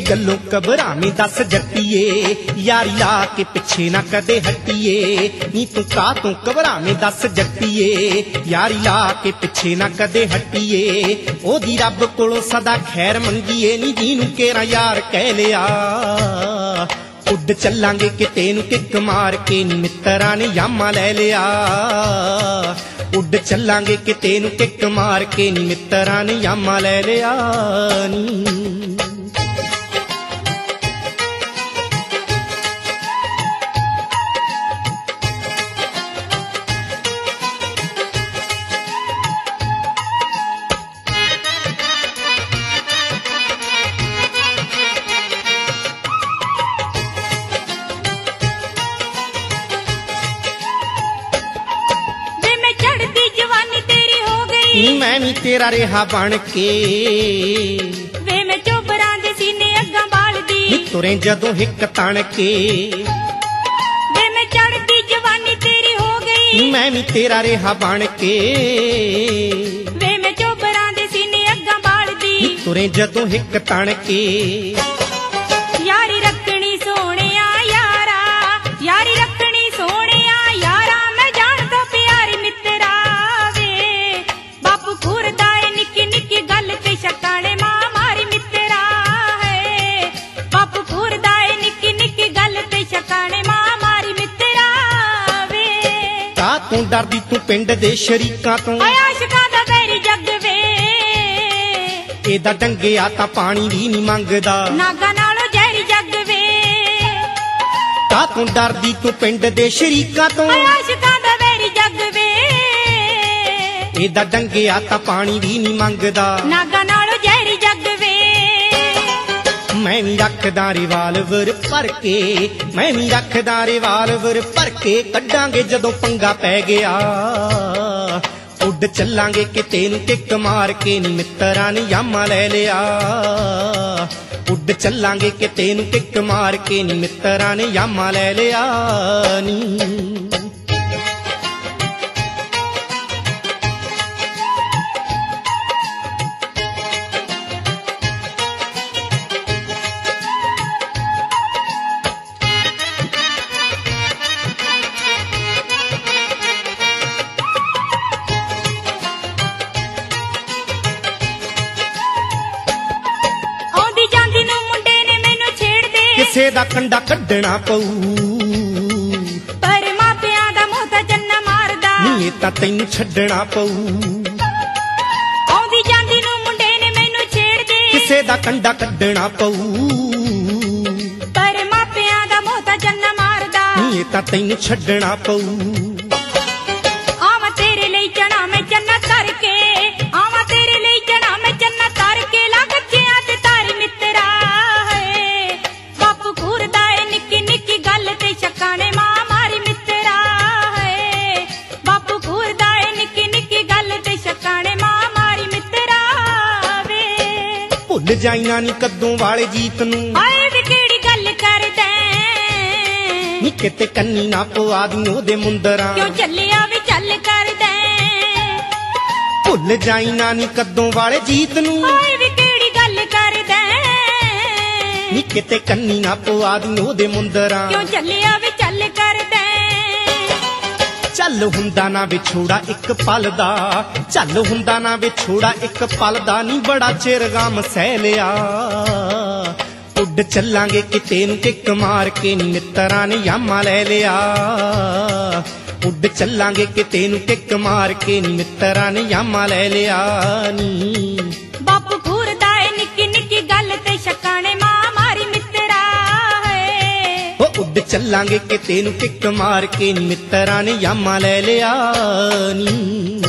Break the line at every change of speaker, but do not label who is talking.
गल्लों घबरावें दस जट्टीए यारी ला के पिछे ना कदे हट्टीए नी तू का तू घबरावें दस जट्टीए यारी ला के पिछे ना कदे हट्टीए ओदी रब कोलों सदा खैर मंगीए नी जीनू केरा यार कह लिया उड चलांगे किते नू किक मार के नी मित्तरां ने यामा लै लिया उड चलांगे किते नू किक मार के नी मित्तरां ने यामा लै लिया नी मैं भी तेरा रेहा बन के
वे मैं चोबरां दे सीने अग्गां बालदी
तुरे जदों हिक तण के
वे मैं चढ़दी जवानी तेरी हो गई
मैं भी तेरा रेहा बन के
वे मैं चोबरां दे सीने अग्गां बालदी
तुरे जदों हिक तण के
यारी रखनी सोहणिया यारा यारी रखनी सोहणिया यारा मैं जान तो प्यारी मित्तरा वे बापू खुरदा ए निक्की निक्की गल ते शकाने मां मारी मित्तरा है बापू खुरदा ए निक्की निक्की गल ते शकाने मां मारी मित्तरा वे
का तू डरदी तू पिंड दे शरीकां तों
आशिकां दा वैरी जग वे
एदा डंगिया तां पानी भी नहीं मंगदा
नागा नालों जहरी जग वे
का तू डरदी तू पिंड दे शरीकां तों
आशिकां दा वैरी जग वे
एदा डंगिया तां पानी भी नहीं मंगदा
नागा नालों जहरी जग वे
मैं भी रखदा रिवाल्वर भर के मैं भी रखदा रिवाल्वर भर के कड्डांगे जदों पंगा पै गया उड चलांगे किते नू किक मार के नी मित्तरां ने यामा लै लिया उड चलांगे किते नू किक मार के नी मित्तरां ने यामा लै लिया नी किसे दा कंडा कड्डना पऊ
पर मापियां दा मोह तां जन्ना मारदा
नी तां तैनू छड्डना पऊ
आउंदी जांदी नूं मुंडे ने मैनू छेड़ दे
किसे दा कंडा कड्डना पऊ
पर मापियां दा मोह तां जन्ना मारदा
नी तां तैनू छड्डना पऊ
आवां तेरे लई चना मैं चन्ना तर के आवां तेरे लई चना मैं चन्ना तर के ला गच्चियां ते तारी मित्तरा शकाने मां मारी मित्तरा है बापू खुरदा ए निक्की निक्की गल ते शकाने मां मारी मित्तरा वे
भुल जाइना नी कद्दों वाले जीत नू
आए वे केड़ी गल करदा
नी किते कन्नी ना पवा दी ओदे मुंदरां
क्यों चलिया वे चल करदा
भुल जाइना नी कद्दों वाले जीत नू
आए वे केड़ी गल करदा
नी किते कन्नी ना पवा दी ओदे मुंदरां
क्यों चलिया वे चल करदा
चल हुंदा ना विछोड़ा एक पल दा चल हुंदा ना विछोड़ा एक पल दा नी बड़ा चिर गम सह लिया उड चलांगे किते नू किक मार के नी मित्तरां ने यामा लै लिया उड चलांगे किते नू किक मार के नी मित्तरां ने यामा लै लिया नी
बापू खुरदा ए निक्की निक्की गल ते शकाने मां मारी मित्तरा है
उड चलांगे किते नू किक मार के नी मित्तरां ने यामा लै लिया नी।